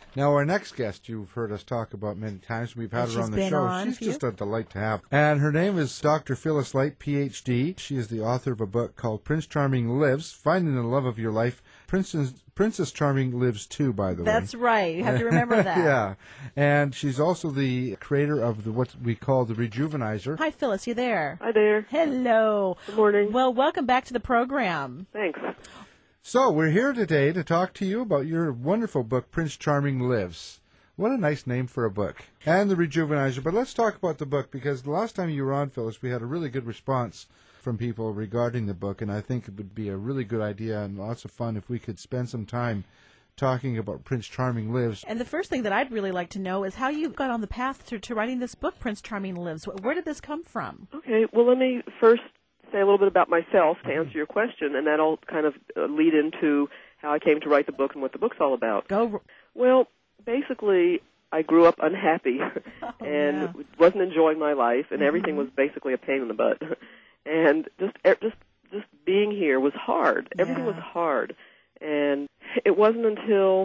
Now, our next guest, you've heard us talk about many times. We've had her on the show. She's just a delight to have. And her name is Dr. Phyllis Light, Ph.D. She is the author of a book called Prince Charming Lives, Finding the Love of Your Life. Princess Charming lives too, by the way. That's right. You have to remember that. Yeah. And she's also the creator of what we call the Rejuvenizer. Hi, Phyllis. You there? Hi there. Hello. Good morning. Well, welcome back to the program. Thanks. So we're here today to talk to you about your wonderful book, Prince Charming Lives. What a nice name for a book. And the Rejuvenizer. But let's talk about the book, because the last time you were on, Phyllis, we had a really good response from people regarding the book, and I think it would be a really good idea and lots of fun if we could spend some time talking about Prince Charming Lives. And the first thing that I'd really like to know is how you got on the path to writing this book, Prince Charming Lives. Where did this come from? Okay, well, let me first say a little bit about myself to answer your question, and that'll kind of lead into how I came to write the book and what the book's all about. Go. Well, basically, I grew up unhappy and wasn't enjoying my life, and everything was basically a pain in the butt. And just being here was hard. Everything was hard. And it wasn't until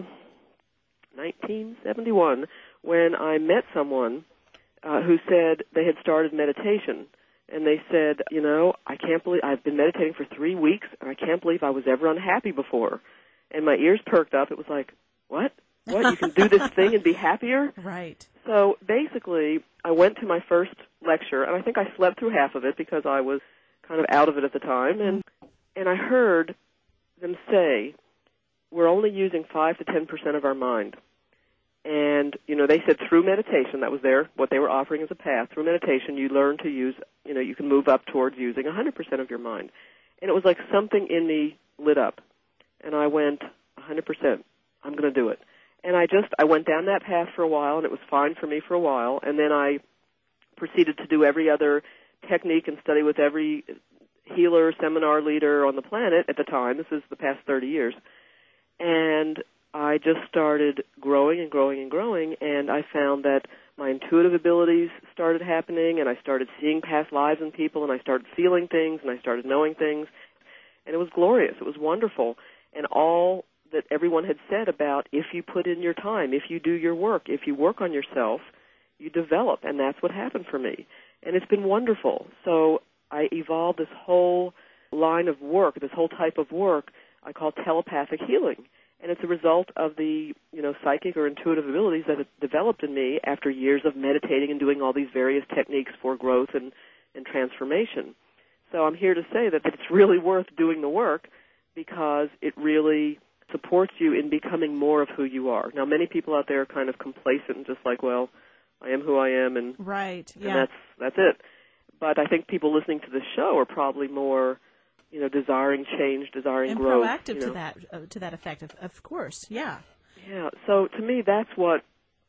1971 when I met someone who said they had started meditation. And they said, you know, I can't believe I've been meditating for 3 weeks, and I can't believe I was ever unhappy before. And my ears perked up. It was like, what? What? You can do this thing and be happier? Right. So basically, I went to my first lecture, and I think I slept through half of it because I was kind of out of it at the time. And I heard them say, we're only using 5 to 10% of our mind. And, you know, they said through meditation, that was what they were offering as a path. Through meditation, you learn to use, you know, you can move up towards using 100% of your mind. And it was like something in me lit up. And I went, 100%, I'm going to do it. And I went down that path for a while, and it was fine for me for a while. And then I proceeded to do every other technique and study with every healer, seminar leader on the planet at the time. This is the past 30 years. And I just started growing and growing and growing, and I found that my intuitive abilities started happening, and I started seeing past lives in people, and I started feeling things, and I started knowing things, and it was glorious. It was wonderful. And all that everyone had said about if you put in your time, if you do your work, if you work on yourself, you develop, and that's what happened for me. And it's been wonderful. So I evolved this whole line of work, this whole type of work I call telepathic healing. And it's a result of the, you know, psychic or intuitive abilities that have developed in me after years of meditating and doing all these various techniques for growth and transformation. So I'm here to say that it's really worth doing the work because it really supports you in becoming more of who you are. Now, many people out there are kind of complacent and just like, well, I am who I am, and that's it. But I think people listening to this show are probably more, you know, desiring change, desiring and growth. And proactive to that effect, of course, yeah. Yeah, so to me, that's what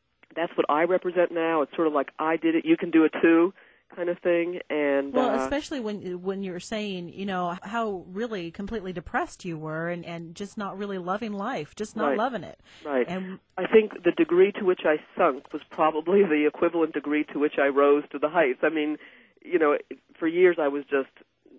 I represent now. It's sort of like I did it, you can do it too, kind of thing. And well, especially when you're saying, you know, how really completely depressed you were and just not really loving life, just not loving it. Right. And I think the degree to which I sunk was probably the equivalent degree to which I rose to the heights. I mean, you know, for years I was just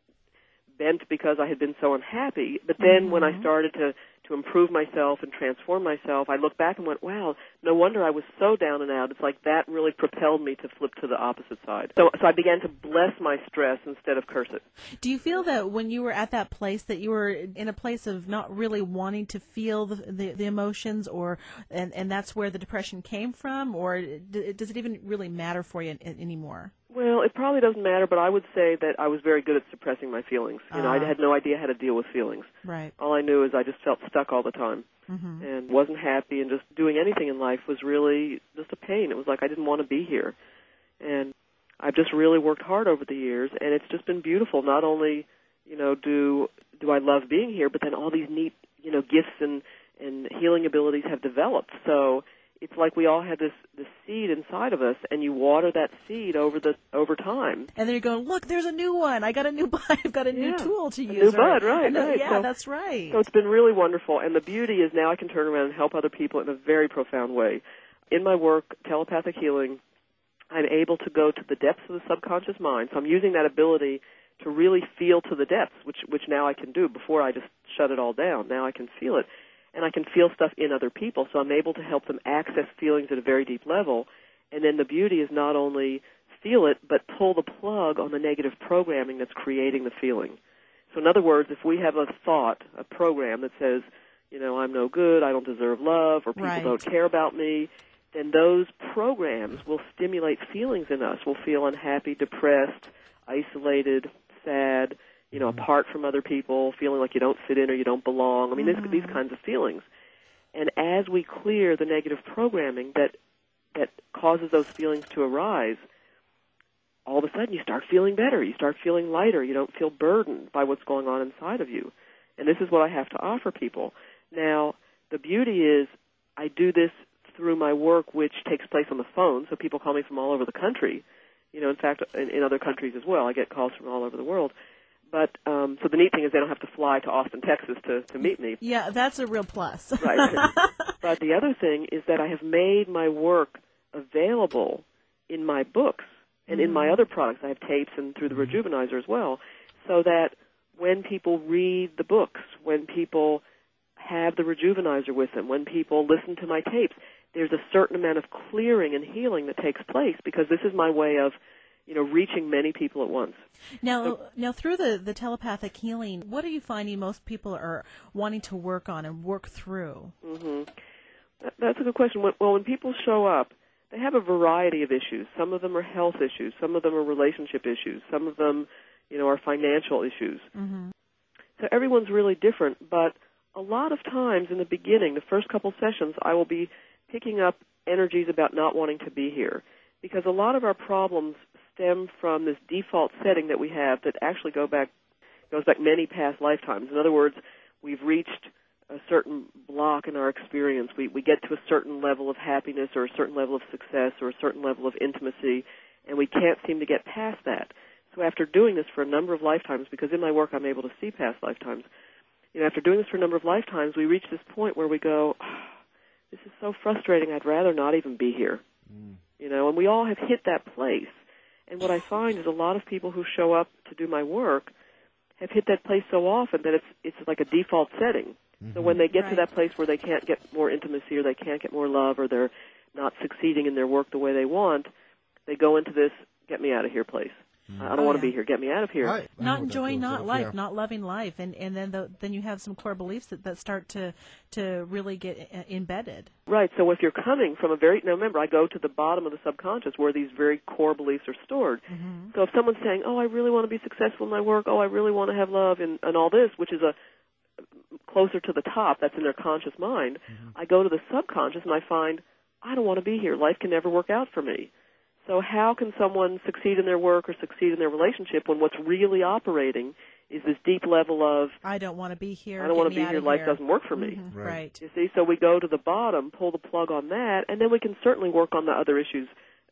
bent because I had been so unhappy. But then when I started to improve myself and transform myself, I looked back and went, wow, no wonder I was so down and out. It's like that really propelled me to flip to the opposite side. So I began to bless my stress instead of curse it. Do you feel that when you were at that place that you were in a place of not really wanting to feel the emotions, and that's where the depression came from, or does it even really matter for you anymore? Well, it probably doesn't matter, but I would say that I was very good at suppressing my feelings. You know, I had no idea how to deal with feelings. Right. All I knew is I just felt stuck all the time and wasn't happy, and just doing anything in life was really just a pain. It was like I didn't want to be here. And I've just really worked hard over the years, and it's just been beautiful. Not only, you know, do I love being here, but then all these neat, you know, gifts and healing abilities have developed. So it's like we all have this seed inside of us, and you water that seed over time. And then you're going, look, there's a new one. I've got a new tool to use. A new bud, right. Yeah, so, that's right. So it's been really wonderful. And the beauty is now I can turn around and help other people in a very profound way. In my work, telepathic healing, I'm able to go to the depths of the subconscious mind. So I'm using that ability to really feel to the depths, which now I can do. Before I just shut it all down. Now I can feel it. and I can feel stuff in other people, so I'm able to help them access feelings at a very deep level. And then the beauty is not only feel it, but pull the plug on the negative programming that's creating the feeling. So in other words, if we have a thought, a program that says, I'm no good, I don't deserve love, or people don't care about me, then those programs will stimulate feelings in us. We'll feel unhappy, depressed, isolated, sad, apart from other people, feeling like you don't fit in or you don't belong. I mean, these kinds of feelings. And as we clear the negative programming that causes those feelings to arise, all of a sudden you start feeling better. You start feeling lighter. You don't feel burdened by what's going on inside of you. And this is what I have to offer people. Now, the beauty is I do this through my work, which takes place on the phone, so people call me from all over the country. In fact, in other countries as well. I get calls from all over the world. But so the neat thing is they don't have to fly to Austin, Texas to meet me. Yeah, that's a real plus. Right. But the other thing is that I have made my work available in my books and in my other products. I have tapes and through the Rejuvenizer as well, so that when people read the books, when people have the Rejuvenizer with them, when people listen to my tapes, there's a certain amount of clearing and healing that takes place because this is my way of reaching many people at once. Now through the telepathic healing, what are you finding most people are wanting to work on and work through? That's a good question. Well, when people show up, they have a variety of issues. Some of them are health issues. Some of them are relationship issues. Some of them, are financial issues. So everyone's really different, but a lot of times in the beginning, the first couple sessions, I will be picking up energies about not wanting to be here because a lot of our problems stem from this default setting that we have that actually goes back many past lifetimes. In other words, we've reached a certain block in our experience. We get to a certain level of happiness or a certain level of success or a certain level of intimacy, and we can't seem to get past that. So after doing this for a number of lifetimes, because in my work I'm able to see past lifetimes, after doing this for a number of lifetimes, we reach this point where we go, this is so frustrating, I'd rather not even be here. And we all have hit that place. And what I find is a lot of people who show up to do my work have hit that place so often that it's like a default setting. So when they get to that place where they can't get more intimacy or they can't get more love or they're not succeeding in their work the way they want, they go into this get me out of here place. I don't want to be here. Get me out of here. Not enjoying life, not loving life, and then you have some core beliefs that start to really get embedded. Right. So if you're coming from now remember, I go to the bottom of the subconscious where these very core beliefs are stored. So if someone's saying, I really want to be successful in my work, I really want to have love and all this, which is closer to the top, that's in their conscious mind, I go to the subconscious and I find, I don't want to be here. Life can never work out for me. So how can someone succeed in their work or succeed in their relationship when what's really operating is this deep level of, I don't want to be here. I don't want to be here. Life doesn't work for me. Right. You see, so we go to the bottom, pull the plug on that, and then we can certainly work on the other issues,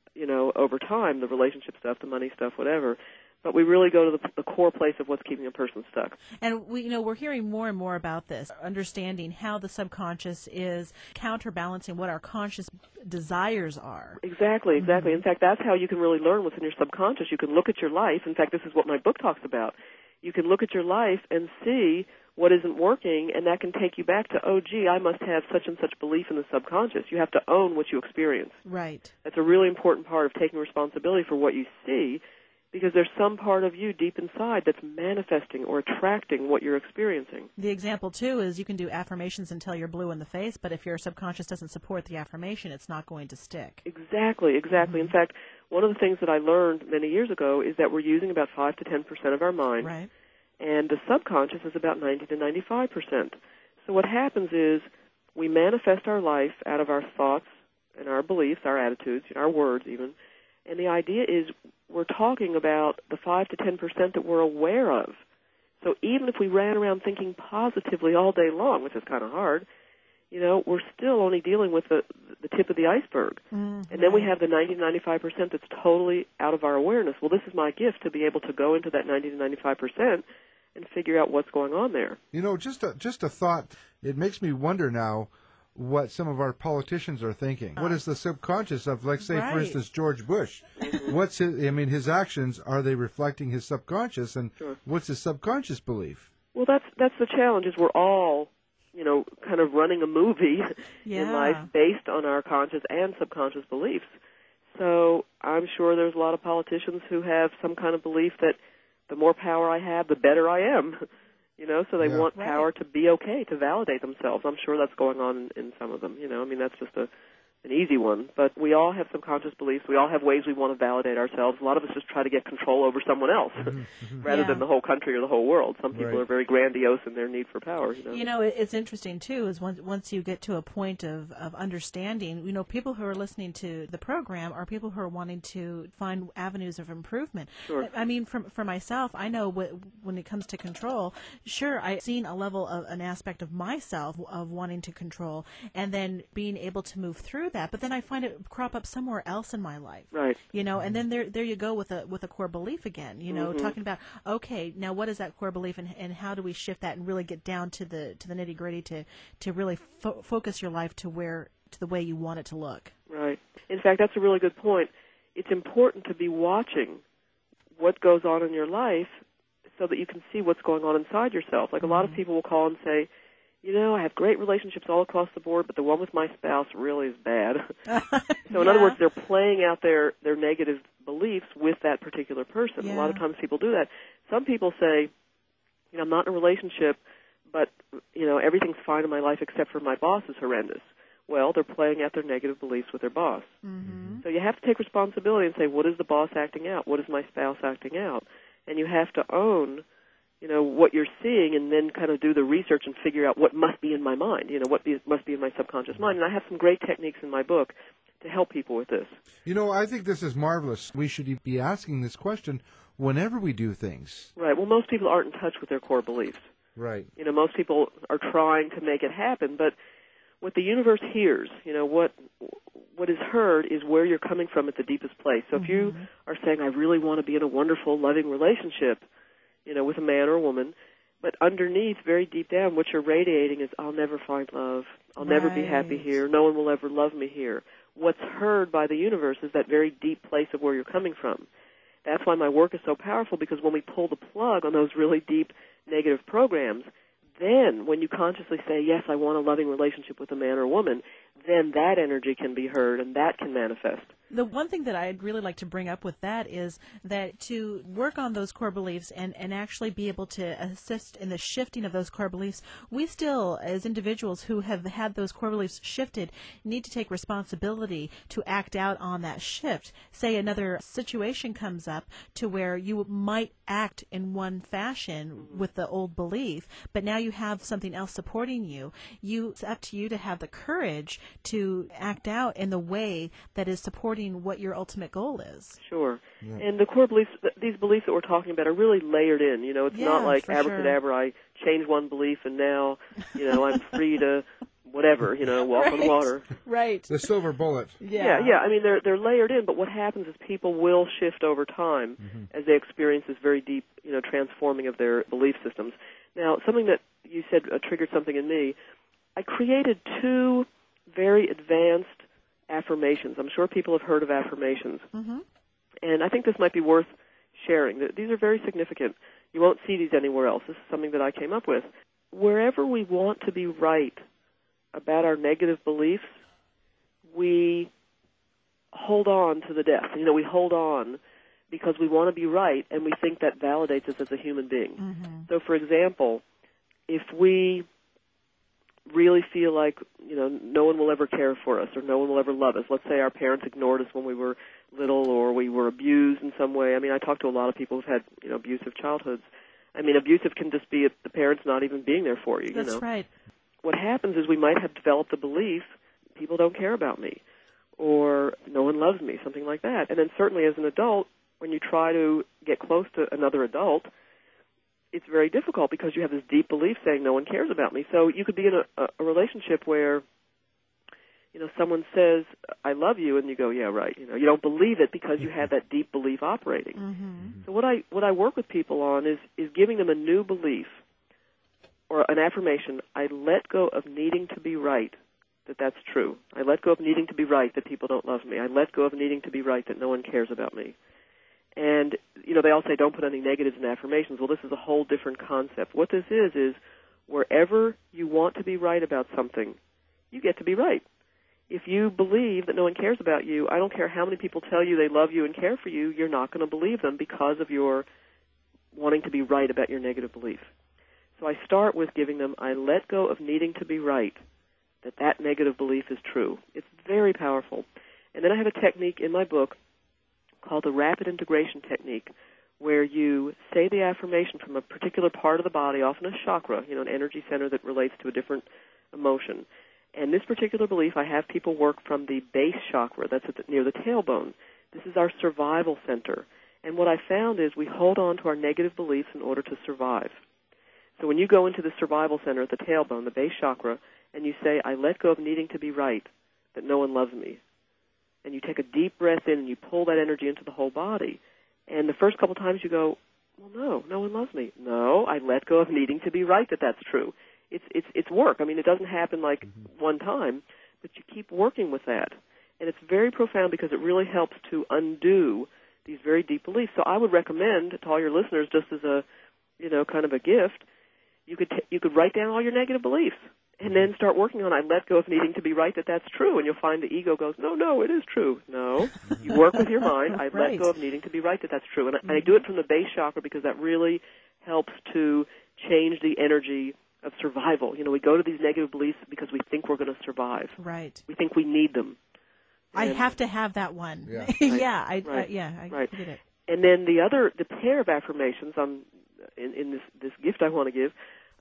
over time, the relationship stuff, the money stuff, whatever. But we really go to the core place of what's keeping a person stuck. And we're hearing more and more about this, understanding how the subconscious is counterbalancing what our conscious desires are. Exactly. In fact, that's how you can really learn what's in your subconscious. You can look at your life. In fact, this is what my book talks about. You can look at your life and see what isn't working, and that can take you back to, I must have such and such belief in the subconscious. You have to own what you experience. Right. That's a really important part of taking responsibility for what you see, because there's some part of you deep inside that's manifesting or attracting what you're experiencing. The example, too, is you can do affirmations until you're blue in the face, but if your subconscious doesn't support the affirmation, it's not going to stick. Exactly. In fact, one of the things that I learned many years ago is that we're using about 5 to 10% of our mind, right, and the subconscious is about 90 to 95%. So what happens is we manifest our life out of our thoughts and our beliefs, our attitudes, our words even, and the idea is we're talking about the 5 to 10% that we're aware of. So even if we ran around thinking positively all day long, which is kind of hard, we're still only dealing with the tip of the iceberg. And then we have the 90 to 95% that's totally out of our awareness. Well, this is my gift to be able to go into that 90 to 95% and figure out what's going on there. Just a thought. It makes me wonder now what some of our politicians are thinking. What is the subconscious of, like, say, for instance, George Bush? What's his actions, are they reflecting his subconscious, and what's his subconscious belief? Well, that's the challenge, is we're all kind of running a movie Yeah. in life based on our conscious and subconscious beliefs. So I'm sure there's a lot of politicians who have some kind of belief that the more power I have, the better I am. So they want power to be okay, to validate themselves. I'm sure that's going on in some of them. That's just an easy one. But we all have subconscious beliefs. We all have ways we want to validate ourselves. A lot of us just try to get control over someone else rather than the whole country or the whole world. Some people are very grandiose in their need for power. It's interesting, too, is once you get to a point of understanding, people who are listening to the program are people who are wanting to find avenues of improvement. Sure. I mean, for myself, I know when it comes to control, sure, I've seen a level of an aspect of myself of wanting to control and then being able to move through that, but then I find it crop up somewhere else in my life. Right. And then there you go with a core belief again, talking about, okay, now what is that core belief and how do we shift that and really get down to the nitty-gritty to really focus your life to the way you want it to look. Right. In fact, that's a really good point. It's important to be watching what goes on in your life so that you can see what's going on inside yourself. Like a lot of people will call and say, I have great relationships all across the board, but the one with my spouse really is bad. So in other words, they're playing out their negative beliefs with that particular person. Yeah. A lot of times people do that. Some people say, I'm not in a relationship, but, everything's fine in my life except for my boss is horrendous. Well, they're playing out their negative beliefs with their boss. Mm-hmm. So you have to take responsibility and say, what is the boss acting out? What is my spouse acting out? And you have to own what you're seeing and then kind of do the research and figure out what must be in my mind, must be in my subconscious mind. And I have some great techniques in my book to help people with this. I think this is marvelous. We should be asking this question whenever we do things. Right. Well, most people aren't in touch with their core beliefs. Right. Most people are trying to make it happen, but what the universe hears, what is heard is where you're coming from at the deepest place. So if you are saying, I really want to be in a wonderful, loving relationship, with a man or a woman, but underneath, very deep down, what you're radiating is, I'll never find love. I'll never be happy here. No one will ever love me here. What's heard by the universe is that very deep place of where you're coming from. That's why my work is so powerful, because when we pull the plug on those really deep negative programs, then when you consciously say, yes, I want a loving relationship with a man or a woman, then that energy can be heard and that can manifest. The one thing that I'd really like to bring up with that is that to work on those core beliefs and actually be able to assist in the shifting of those core beliefs, we still, as individuals who have had those core beliefs shifted, need to take responsibility to act out on that shift. Say another situation comes up to where you might act in one fashion with the old belief, but now you have something else supporting you. It's up to you to have the courage to act out in the way that is supporting what your ultimate goal is. Sure. Yeah. And the core beliefs, these beliefs that we're talking about are really layered in. It's not like abracadabra, I change one belief and now, I'm free to whatever, walk on water. Right. The silver bullet. Yeah. I mean, they're layered in, but what happens is people will shift over time as they experience this very deep, transforming of their belief systems. Now, something that you said triggered something in me. I created 2 very advanced affirmations. I'm sure people have heard of affirmations. Mm-hmm. And I think this might be worth sharing. These are very significant. You won't see these anywhere else. This is something that I came up with. Wherever we want to be right about our negative beliefs, we hold on to the death. We hold on because we want to be right, and we think that validates us as a human being. Mm-hmm. So, for example, if we really feel like, no one will ever care for us or no one will ever love us. Let's say our parents ignored us when we were little or we were abused in some way. I mean, I talk to a lot of people who've had, abusive childhoods. I mean, abusive can just be the parents not even being there for you, That's right. What happens is we might have developed a belief, people don't care about me or no one loves me, something like that. And then certainly as an adult, when you try to get close to another adult, it's very difficult because you have this deep belief saying no one cares about me. So you could be in a relationship where, someone says, I love you, and you go, yeah, right. You don't believe it because you have that deep belief operating. Mm-hmm. So what I work with people on is giving them a new belief or an affirmation. I let go of needing to be right, that's true. I let go of needing to be right that people don't love me. I let go of needing to be right that no one cares about me. And, they all say don't put any negatives in affirmations. Well, this is a whole different concept. What this is wherever you want to be right about something, you get to be right. If you believe that no one cares about you, I don't care how many people tell you they love you and care for you, you're not going to believe them because of your wanting to be right about your negative belief. So I start with giving them, I let go of needing to be right, that negative belief is true. It's very powerful. And then I have a technique in my book called the rapid integration technique, where you say the affirmation from a particular part of the body, often a chakra, an energy center that relates to a different emotion. And this particular belief, I have people work from the base chakra, that's near the tailbone. This is our survival center. And what I found is we hold on to our negative beliefs in order to survive. So when you go into the survival center at the tailbone, the base chakra, and you say, I let go of needing to be right, that no one loves me, and you take a deep breath in and you pull that energy into the whole body, and the first couple times you go, well, no one loves me. No, I let go of needing to be right that that's true. It's work. I mean, it doesn't happen like one time, but you keep working with that. And it's very profound because it really helps to undo these very deep beliefs. So I would recommend to all your listeners, just as a, kind of a gift, you could write down all your negative beliefs and then start working on, I let go of needing to be right that that's true. And you'll find the ego goes, no, it is true. No. You work with your mind, I let go of needing to be right that that's true. And I do it from the base chakra because that really helps to change the energy of survival. We go to these negative beliefs because we think we're going to survive. Right. We think we need them. I have to have that one. Yeah. I get it. And then the pair of affirmations in this gift I want to give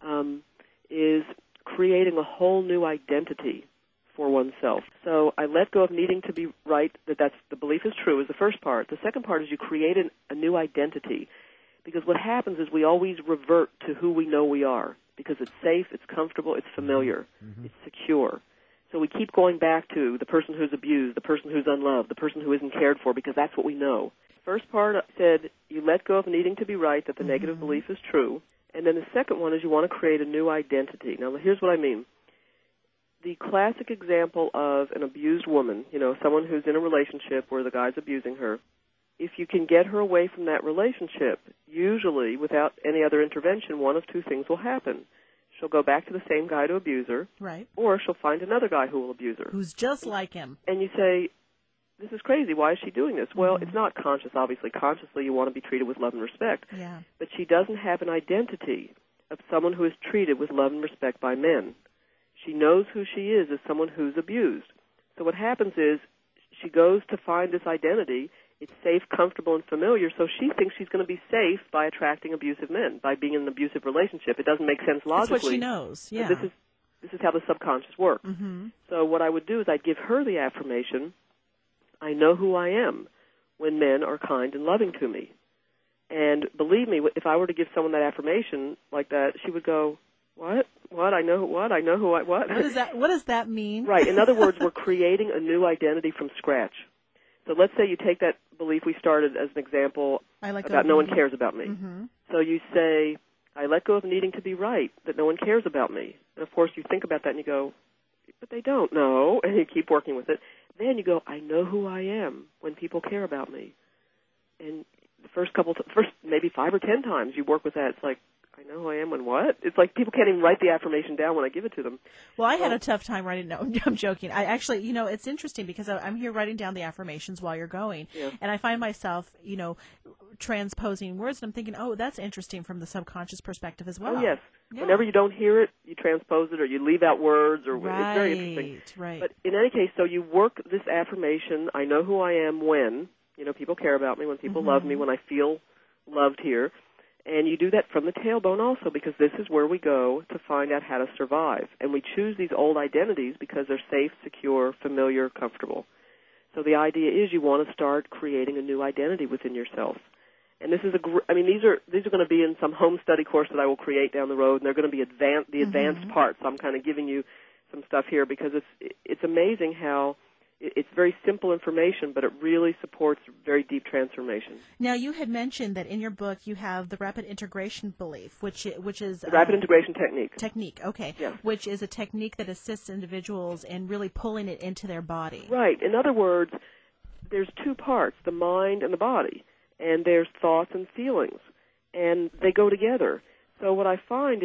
is creating a whole new identity for oneself. So I let go of needing to be right, that's the belief is true, is the first part. The second part is you create a new identity, because what happens is we always revert to who we know we are, because it's safe, it's comfortable, it's familiar, it's secure. So we keep going back to the person who's abused, the person who's unloved, the person who isn't cared for, because that's what we know. First part said you let go of needing to be right, that the negative belief is true. And then the second one is you want to create a new identity. Now, here's what I mean. The classic example of an abused woman, someone who's in a relationship where the guy's abusing her, if you can get her away from that relationship, usually without any other intervention, one of two things will happen. She'll go back to the same guy to abuse her, right, or she'll find another guy who will abuse her. Who's just like him. And you say, this is crazy. Why is she doing this? Well, it's not conscious, obviously. Consciously, you want to be treated with love and respect. Yeah. But she doesn't have an identity of someone who is treated with love and respect by men. She knows who she is as someone who's abused. So what happens is she goes to find this identity. It's safe, comfortable, and familiar, so she thinks she's going to be safe by attracting abusive men, by being in an abusive relationship. It doesn't make sense logically. That's what she knows, yeah. This is how the subconscious works. So what I would do is I'd give her the affirmation, I know who I am when men are kind and loving to me. And believe me, if I were to give someone that affirmation like that, she would go, what? What? I know what? I know who I what? What does that mean? Right. In other words, we're creating a new identity from scratch. So let's say you take that belief we started as an example about no one cares about me. So you say, I let go of needing to be right, that no one cares about me. And, of course, you think about that and you go, but they don't know, and you keep working with it. Then you go, I know who I am when people care about me. And the first maybe 5 or 10 times you work with that, it's like, I know who I am when what? It's like people can't even write the affirmation down when I give it to them. Well, I had a tough time writing. No, I'm joking. I actually, it's interesting because I'm here writing down the affirmations while you're going, and I find myself, transposing words, and I'm thinking, oh, that's interesting from the subconscious perspective as well. Oh, yes. Yeah. Whenever you don't hear it, you transpose it or you leave out words, or it's very interesting. Right. But in any case, so you work this affirmation, I know who I am when, people care about me, when people love me, when I feel loved here. And you do that from the tailbone also, because this is where we go to find out how to survive. And we choose these old identities because they're safe, secure, familiar, comfortable. So the idea is you want to start creating a new identity within yourself. And this is these are going to be in some home study course that I will create down the road, and they're going to be advanced parts. So I'm kind of giving you some stuff here because it's amazing how it's very simple information, but it really supports very deep transformation. Now, you had mentioned that in your book you have the rapid integration belief, which is the rapid integration technique. Technique, okay. Yeah. Which is a technique that assists individuals in really pulling it into their body. Right. In other words, there's two parts, the mind and the body, and there's thoughts and feelings, and they go together. So what I find is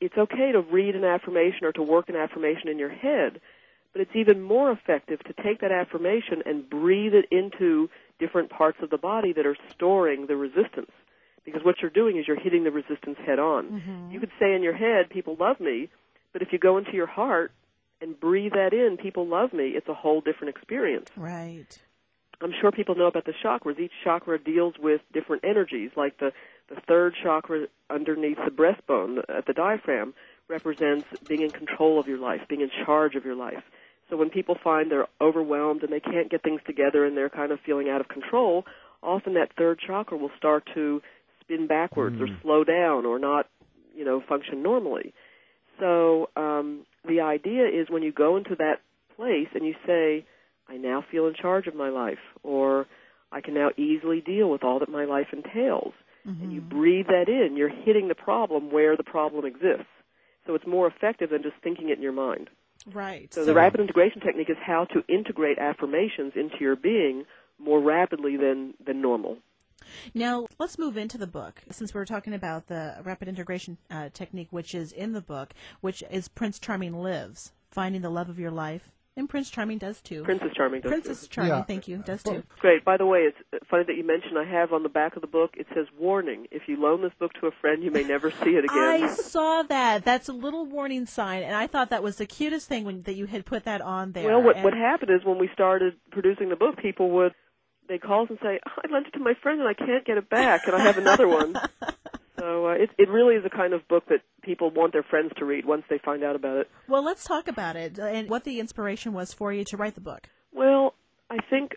it's okay to read an affirmation or to work an affirmation in your head, but it's even more effective to take that affirmation and breathe it into different parts of the body that are storing the resistance. Because what you're doing is you're hitting the resistance head on. Mm-hmm. You could say in your head, people love me, but if you go into your heart and breathe that in, people love me, it's a whole different experience. Right. I'm sure people know about the chakras. Each chakra deals with different energies, like the third chakra underneath the breastbone at the diaphragm represents being in control of your life, being in charge of your life. So when people find they're overwhelmed and they can't get things together and they're kind of feeling out of control, often that third chakra will start to spin backwards or slow down or not, function normally. So the idea is when you go into that place and you say, I now feel in charge of my life, or I can now easily deal with all that my life entails, and you breathe that in, you're hitting the problem where the problem exists. So it's more effective than just thinking it in your mind. Right. So the rapid integration technique is how to integrate affirmations into your being more rapidly than normal. Now, let's move into the book, since we're talking about the rapid integration technique, which is in the book, which is Prince Charming Lives, Finding the Love of Your Life. And Prince Charming does, too. Princess Charming does, Princess too. Charming, Yeah. thank you, does, too. Great. By the way, it's funny that you mentioned I have on the back of the book, it says, warning, if you loan this book to a friend, you may never see it again. I saw that. That's a little warning sign, and I thought that was the cutest thing that you had put that on there. Well, what happened is when we started producing the book, they'd call us and say, I lent it to my friend and I can't get it back, and I have another one. So it really is a kind of book that people want their friends to read once they find out about it. Well, let's talk about it and what the inspiration was for you to write the book. Well, I think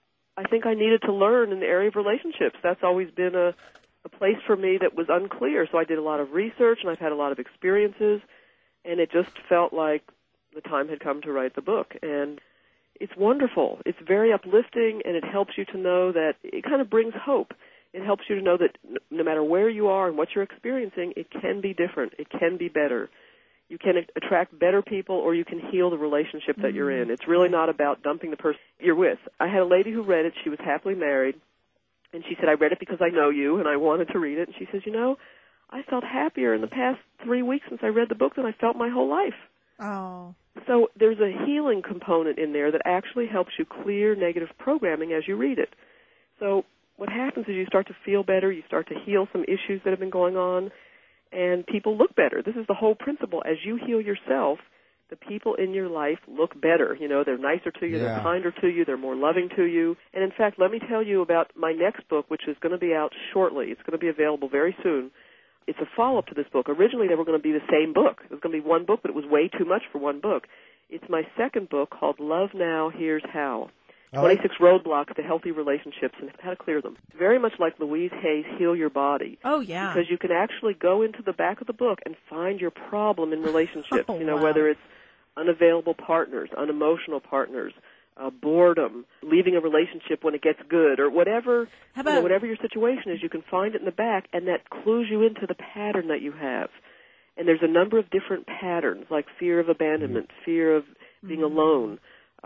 I needed to learn in the area of relationships. That's always been a place for me that was unclear. So I did a lot of research and I've had a lot of experiences, and it just felt like the time had come to write the book. And it's wonderful. It's very uplifting, and it helps you to know that it kind of brings hope. It helps you to know that no matter where you are and what you're experiencing, it can be different. It can be better. You can attract better people, or you can heal the relationship that you're in. It's really not about dumping the person you're with. I had a lady who read it. She was happily married, and she said, I read it because I know you, and I wanted to read it. And she says, I felt happier in the past 3 weeks since I read the book than I felt my whole life. Oh. So there's a healing component in there that actually helps you clear negative programming as you read it. So what happens is you start to feel better, you start to heal some issues that have been going on, and people look better. This is the whole principle. As you heal yourself, the people in your life look better. They're nicer to you, they're kinder to you, they're more loving to you. And in fact, let me tell you about my next book, which is going to be out shortly. It's going to be available very soon. It's a follow-up to this book. Originally, they were going to be the same book. It was going to be one book, but it was way too much for one book. It's my second book called Love Now, Here's How. 26 roadblocks to healthy relationships and how to clear them. Very much like Louise Hay's Heal Your Body. Oh, yeah. Because you can actually go into the back of the book and find your problem in relationships. Wow. Whether it's unavailable partners, unemotional partners, boredom, leaving a relationship when it gets good, or whatever, whatever your situation is, you can find it in the back, and that clues you into the pattern that you have. And there's a number of different patterns, like fear of abandonment, fear of being alone,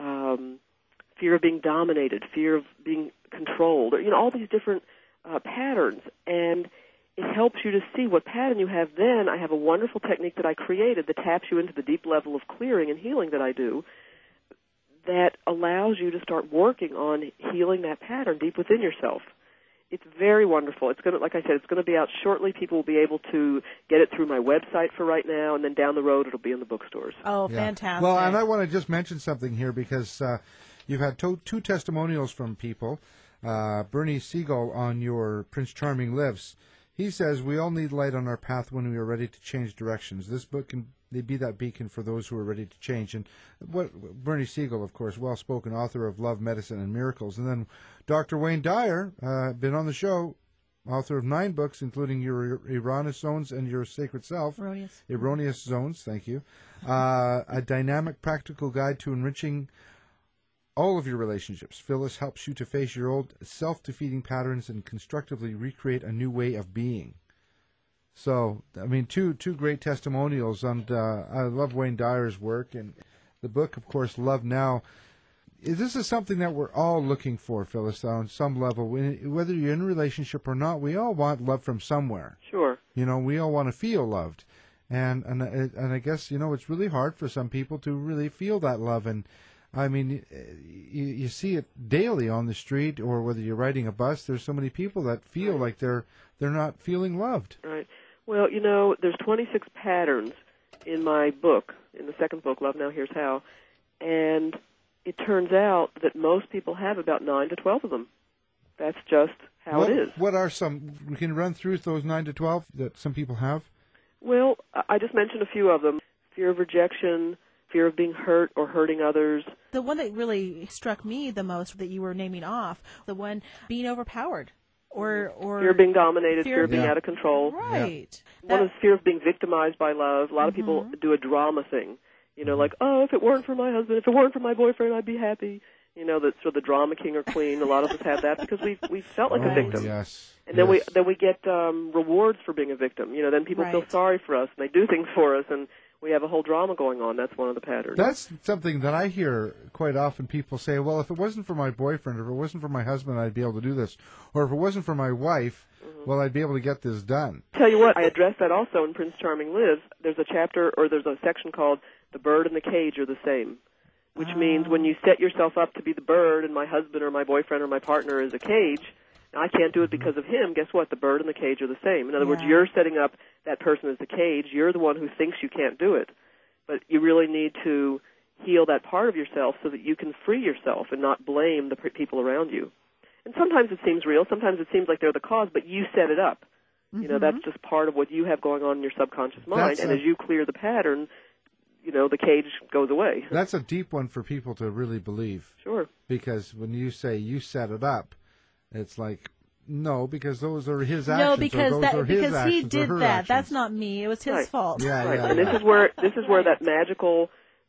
fear of being dominated, fear of being controlled, or, all these different patterns. And it helps you to see what pattern you have. Then I have a wonderful technique that I created that taps you into the deep level of clearing and healing that I do, that allows you to start working on healing that pattern deep within yourself. It's very wonderful. It's going to, like I said, it's going to be out shortly. People will be able to get it through my website for right now, and then down the road it'll be in the bookstores. Oh, fantastic. Well, and I want to just mention something here because you've had two testimonials from people. Bernie Siegel on your Prince Charming Lives. He says, we all need light on our path when we are ready to change directions. This book can be that beacon for those who are ready to change. And Bernie Siegel, of course, well-spoken author of Love, Medicine, and Miracles. And then Dr. Wayne Dyer, been on the show, author of 9 books, including Your Erroneous Zones and Your Sacred Self. Erroneous Zones, thank you. A dynamic, practical guide to enriching all of your relationships. Phyllis helps you to face your old self-defeating patterns and constructively recreate a new way of being. So, I mean, two great testimonials, and I love Wayne Dyer's work. And the book, of course, Love Now. This is something that we're all looking for, Phyllis, on some level. Whether you're in a relationship or not, we all want love from somewhere. Sure. We all want to feel loved. And I guess, it's really hard for some people to really feel that love. And I mean, you see it daily on the street, or whether you're riding a bus. There's so many people that feel like they're not feeling loved. Right. Well, there's 26 patterns in my book, in the second book, Love Now, Here's How, and it turns out that most people have about 9 to 12 of them. That's just how it is. What are some? We can run through those 9 to 12 that some people have. Well, I just mentioned a few of them: fear of rejection, fear of being hurt or hurting others. The one that really struck me the most that you were naming off, the one being overpowered. Or fear of being dominated, fear of being out of control. Right. Yeah. One is fear of being victimized by love. A lot of people do a drama thing. Like, oh, if it weren't for my husband, if it weren't for my boyfriend, I'd be happy. That's sort of the drama king or queen. A lot of us have that because we felt like a victim. Yes. And then we get rewards for being a victim. Then people feel sorry for us and they do things for us, and we have a whole drama going on. That's one of the patterns. That's something that I hear quite often. People say, well, if it wasn't for my boyfriend, or if it wasn't for my husband, I'd be able to do this. Or if it wasn't for my wife, well, I'd be able to get this done. Tell you what, I address that also in Prince Charming Lives. There's a chapter, or there's a section called The Bird and the Cage Are the Same, which means when you set yourself up to be the bird and my husband or my boyfriend or my partner is a cage, I can't do it because of him. Guess what? The bird and the cage are the same. In other words, you're setting up that person as the cage. You're the one who thinks you can't do it. But you really need to heal that part of yourself so that you can free yourself and not blame the people around you. And sometimes it seems real. Sometimes it seems like they're the cause, but you set it up. That's just part of what you have going on in your subconscious mind. And as you clear the pattern, the cage goes away. That's a deep one for people to really believe. Sure. Because when you say you set it up, it's like, no, because those are his actions. No, because he did that. Actions. That's not me. It was his fault. Yeah, right. Yeah, and this is where that magical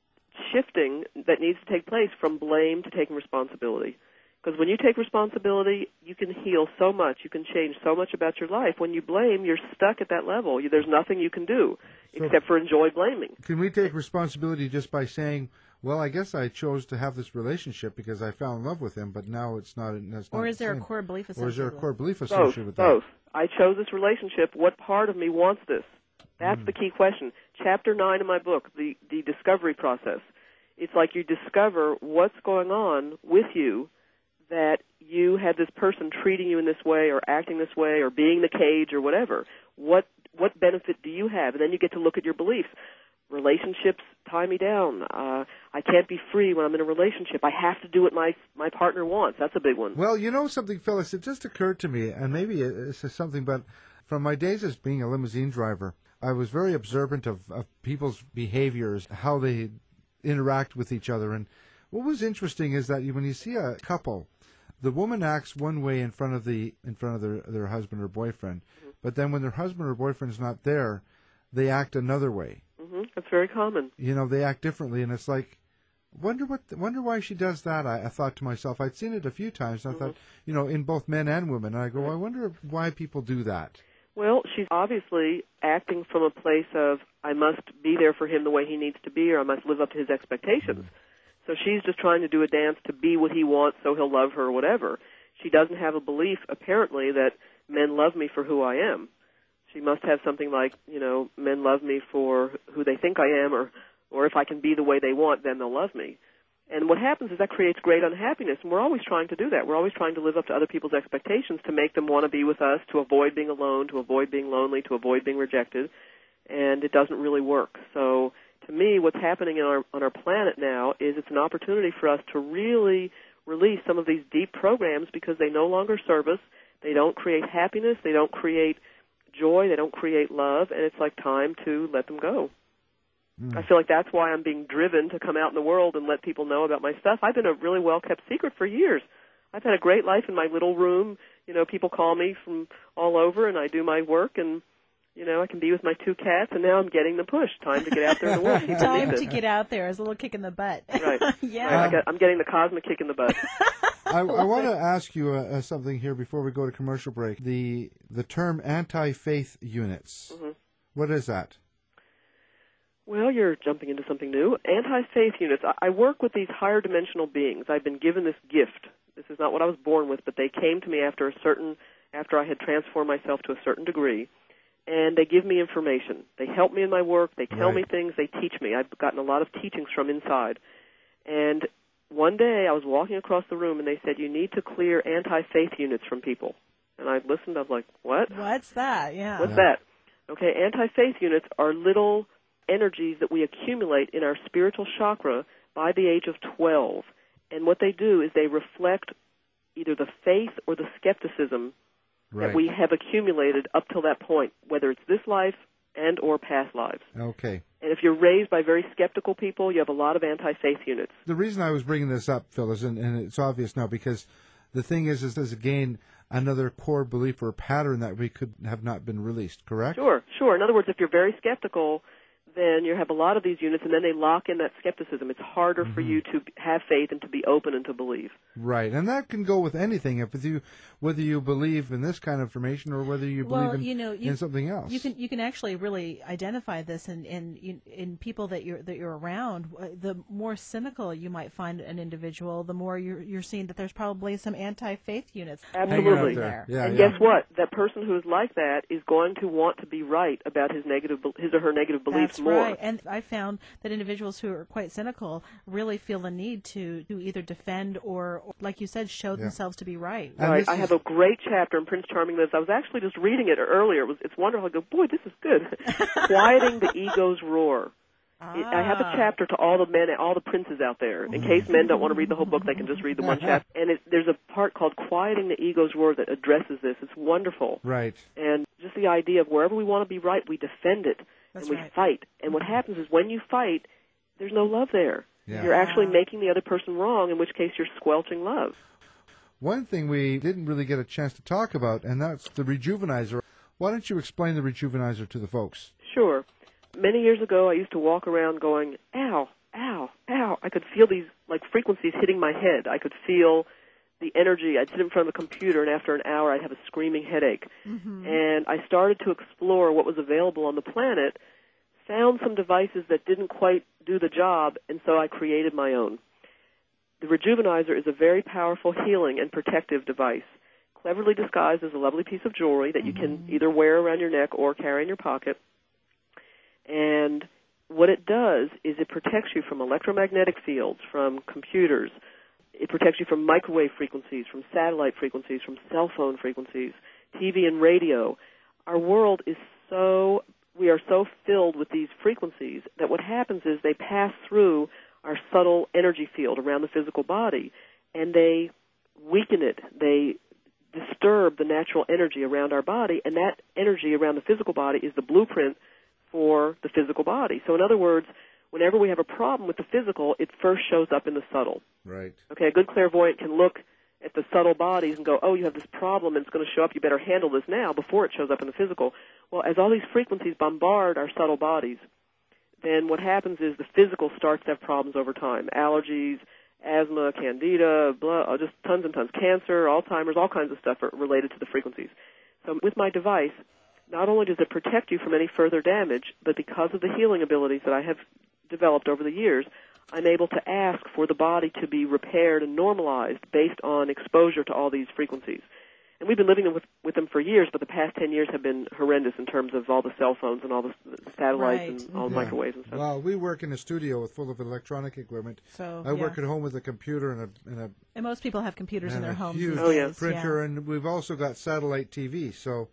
shifting that needs to take place from blame to taking responsibility. Because when you take responsibility, you can heal so much. You can change so much about your life. When you blame, you're stuck at that level. There's nothing you can do except for enjoy blaming. Can we take responsibility just by saying, well, I guess I chose to have this relationship because I fell in love with him, but now it's not. Or is there a core belief associated with it? Or is there a core belief associated with that? Both. I chose this relationship. What part of me wants this? That's the key question. Chapter 9 of my book, the discovery process. It's like you discover what's going on with you that you had this person treating you in this way or acting this way or being the cage or whatever. What benefit do you have? And then you get to look at your beliefs. Relationships tie me down. I can't be free when I'm in a relationship. I have to do what my partner wants. That's a big one. Well, you know something, Phyllis, it just occurred to me, and maybe it's something, but from my days as being a limousine driver, I was very observant of people's behaviors, how they interact with each other. And what was interesting is that when you see a couple, the woman acts one way in front of their husband or boyfriend, but then when their husband or boyfriend is not there, they act another way. That's very common. They act differently, and it's like, wonder why she does that. I thought to myself, I'd seen it a few times, and I thought, in both men and women, and I go, I wonder why people do that. Well, she's obviously acting from a place of, I must be there for him the way he needs to be, or I must live up to his expectations. So she's just trying to do a dance to be what he wants so he'll love her or whatever. She doesn't have a belief, apparently, that men love me for who I am. She must have something like, men love me for who they think I am, or if I can be the way they want, then they'll love me. And what happens is that creates great unhappiness, and we're always trying to do that. We're always trying to live up to other people's expectations to make them want to be with us, to avoid being alone, to avoid being lonely, to avoid being rejected, and it doesn't really work. So to me, what's happening on our planet now is it's an opportunity for us to really release some of these deep programs because they no longer serve us. They don't create happiness. They don't create joy. They don't create love, and it's like time to let them go. I feel like that's why I'm being driven to come out in the world and let people know about my stuff. I've been a really well-kept secret for years. I've had a great life in my little room. People call me from all over, and I do my work, and, I can be with my 2 cats, and now I'm getting the push. Time to get out there in the world. Time to get out there is a little kick in the butt. Right. Yeah. Right. I'm getting the cosmic kick in the butt. I want to ask you something here before we go to commercial break. The term anti-faith units. What is that? Well, you're jumping into something new. Anti-faith units. I work with these higher dimensional beings. I've been given this gift. This is not what I was born with, but they came to me after I had transformed myself to a certain degree. and they give me information. They help me in my work. They tell me Right. things. They teach me. I've gotten a lot of teachings from inside. And one day I was walking across the room, and they said, you need to clear anti-faith units from people. And I listened. I was like, what? What's that? Yeah. What's that? Okay, anti-faith units are little energies that we accumulate in our spiritual chakra by the age of 12. And what they do is they reflect either the faith or the skepticism that we have accumulated up till that point, whether it's this life and or past lives. Okay. And if you're raised by very skeptical people, you have a lot of anti-faith units. The reason I was bringing this up, Phyllis, and it's obvious now, because the thing is again, another core belief or pattern that we could have not been released, correct? Sure. In other words, if you're very skeptical, then you have a lot of these units, and then they lock in that skepticism. It's harder for you to have faith and to be open and to believe. Right, and that can go with anything. Whether you believe in this kind of information or whether you believe in something else. You can actually really identify this in people that you're around. The more cynical you might find an individual, the more you're seeing that there's probably some anti-faith units. Absolutely. There. Yeah, and guess what? That person who is like that is going to want to be right about his or her negative beliefs more. Right. And I found that individuals who are quite cynical really feel the need to either defend or, like you said, show themselves to be right. Right. I have a great chapter in Prince Charming Lives. I was actually just reading it earlier. It's wonderful. I go, boy, this is good. Quieting the Ego's Roar. I have a chapter to all the men, all the princes out there. In case men don't want to read the whole book, they can just read the one chapter. And there's a part called Quieting the Ego's Roar that addresses this. It's wonderful. Right. And just the idea of wherever we want to be right, we defend it. That's and we right. fight. And what happens is when you fight, there's no love there. Yeah. You're actually making the other person wrong, in which case you're squelching love. One thing we didn't really get a chance to talk about, and that's the Rejuvenizer. Why don't you explain the Rejuvenizer to the folks? Sure. Many years ago, I used to walk around going, ow, ow, ow. I could feel these frequencies hitting my head. I could feel the energy. I'd sit in front of a computer, and after an hour, I'd have a screaming headache. Mm-hmm. And I started to explore what was available on the planet, found some devices that didn't quite do the job, and so I created my own. The Rejuvenizer is a very powerful healing and protective device, cleverly disguised as a lovely piece of jewelry that you can either wear around your neck or carry in your pocket. And what it does is it protects you from electromagnetic fields, from computers. It protects you from microwave frequencies, from satellite frequencies, from cell phone frequencies, TV and radio. Our world is we are so filled with these frequencies that what happens is they pass through our subtle energy field around the physical body, and they weaken it. They disturb the natural energy around our body, and that energy around the physical body is the blueprint for the physical body. So in other words, whenever we have a problem with the physical, it first shows up in the subtle. Right. Okay, a good clairvoyant can look at the subtle bodies and go, oh, you have this problem and it's going to show up, you better handle this now before it shows up in the physical. Well, as all these frequencies bombard our subtle bodies, then what happens is the physical starts to have problems over time. Allergies, asthma, candida, just tons and tons. Cancer, Alzheimer's, all kinds of stuff are related to the frequencies. So with my device, not only does it protect you from any further damage, but because of the healing abilities that I have developed over the years, I'm able to ask for the body to be repaired and normalized based on exposure to all these frequencies. And we've been living with them for years, but the past 10 years have been horrendous in terms of all the cell phones and all the satellites and all the microwaves and stuff. Well, we work in a studio full of electronic equipment. So, I work at home with a computer and most people have computers in their homes. Huge these days. printer, and we've also got satellite TV. So,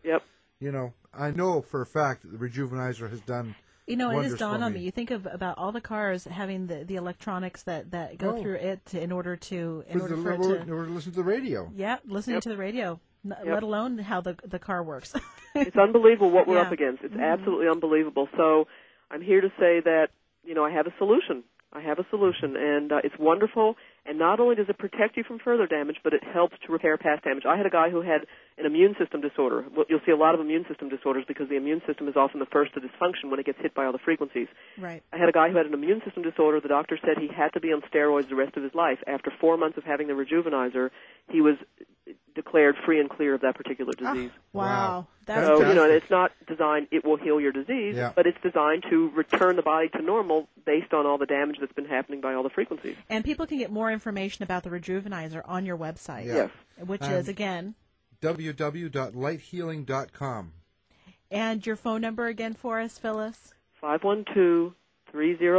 I know for a fact that the Rejuvenizer has done. It has dawned on me. You think about all the cars having the electronics that go through it in order for it to listen to the radio. Yeah, listening to the radio, let alone how the car works. It's unbelievable what we're up against. It's absolutely unbelievable. So I'm here to say that, I have a solution. And it's wonderful. And not only does it protect you from further damage, but it helps to repair past damage. I had a guy who had an immune system disorder. You'll see a lot of immune system disorders because the immune system is often the first to dysfunction when it gets hit by all the frequencies. Right. I had a guy who had an immune system disorder. The doctor said he had to be on steroids the rest of his life. After 4 months of having the Rejuvenizer, he was declared free and clear of that particular disease. Wow. So, it's not designed, it will heal your disease, but it's designed to return the body to normal based on all the damage that's been happening by all the frequencies. And people can get more information about the Rejuvenizer on your website. Yes. Which is, again, www.lighthealing.com. And your phone number again for us, Phyllis?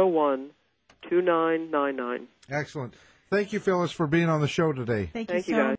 512-301-2999. Excellent. Thank you, Phyllis, for being on the show today. Thank you so guys.